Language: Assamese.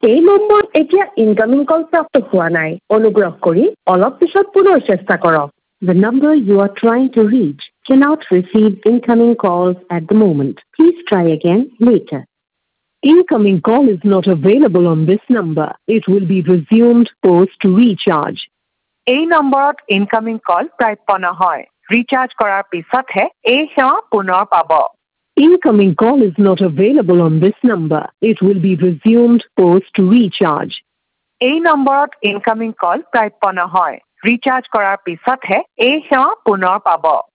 এই নম্বৰত এতিয়া ইনকামিং কল প্ৰাপ্ত হোৱা নাই অনুগ্ৰহ কৰি অলপ পিছত পুনৰ চেষ্টা কৰক The number you are trying to reach cannot receive incoming calls at the moment. Please try again later. Incoming call is not available on this number. It will be resumed post recharge. এই নম্বৰত ইনকামিং কল প্ৰাপ্য নহয় ৰিচাৰ্জ কৰাৰ পিছতহে এই সেৱা পুনৰ পাব Incoming call is not available on this number. It will be resumed post recharge. এই নম্বৰত ইনকামিং কল প্ৰাপ্য নহয় ৰিচাৰ্জ কৰাৰ পিছতহে এই সেৱা পুনৰ পাব